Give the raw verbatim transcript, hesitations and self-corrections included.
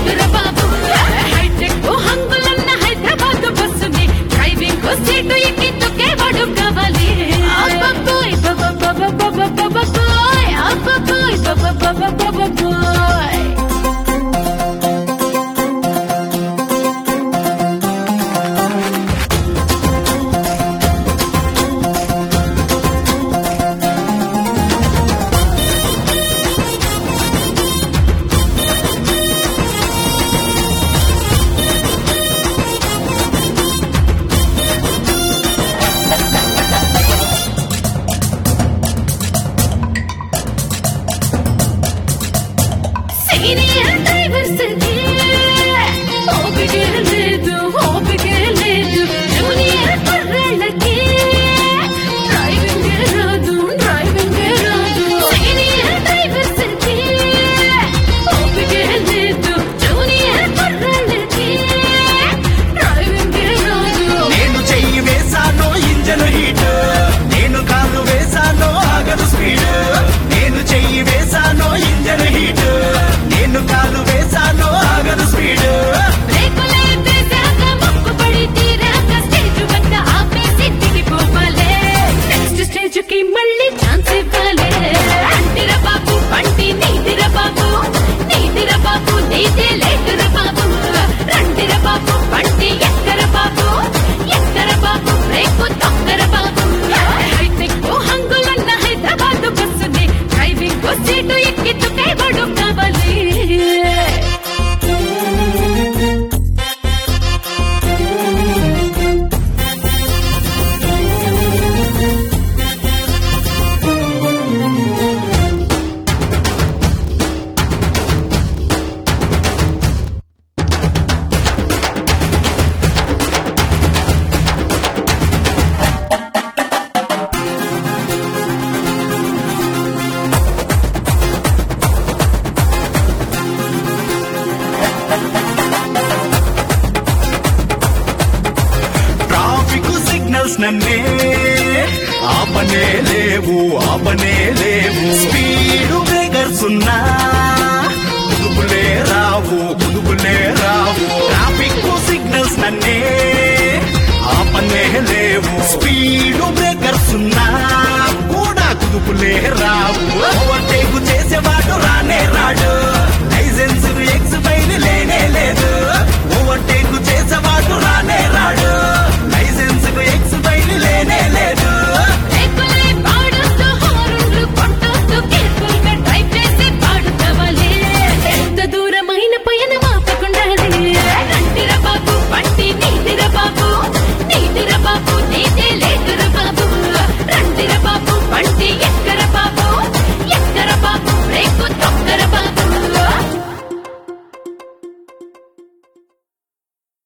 లేదురా బాబు హైటెక్ హంగులన్న హైదరాబాద్ బస్సుని డ్రైవింగ్ సీటు ఎక్కి తొక్కేవాడు కావాలి అబ్బబ్బోయ్ బబ్బబ్బబ్బబ్బబ్బబ్బోయ్ అబ్బబ్బోయ్ బబ్బబ్బబ్బబ్బబ్బోయ్ సీనియర్ డ్రైవర్స్ ఓపికే లేదు ఓపికే లేదు జూనియర్ కుర్రాళ్ళకి డ్రైవింగ్ రాదు డ్రైవింగ్ రాదు సీనియర్ డ్రైవర్స్ ఓపికే లేదు జూనియర్ కుర్రాళ్ళకి డ్రైవింగ్ రాదు నేను చెయ్యి వేసానో ఇంజన్ హీట్ నేను కాలు వేసానో ఆగదు స్పీడ్ నేను చెయ్యి వేసానో ఇంజన్ హీట్ నేను కాలు వేసానో ఆగదు స్పీడ్ బ్రేకులే వేసాక మొక్కుబడి తీరాక స్టేజ్ వద్ద ఆపేసి దిగిపోవాలే నెక్స్ట్ స్టేజ్ కి మళ్ళీ ఛాన్స్ ఇవ్వాలే అంటిరా బాబు బండి నీదిరా బాబు నీదిరా బాబు నీదే లేదురా బాబు రండిరా బాబు బండి ఎక్కర బాబు ఎక్కర బాబు బ్రేకు తొక్కర బాబు హైటెక్ హంగులన్న హైదరాబాద్ బస్సుని డ్రైవింగ్ సీటు ఎక్కి తుకేవాడు కావాలి ట్రాఫిక్ సిగ్నల్స్ నన్నే ఆపనే లేవు ఆపనే లేవు స్పీడ్ బ్రేకర్స్ ఉన్నా కుదుపులే రావు కుదుపులే రావు ట్రాఫిక్ సిగ్నల్స్ నన్నే ఆపనే లేవు స్పీడ్ బ్రేకర్స్ ఉన్నా కూడా కుదుపులే రావు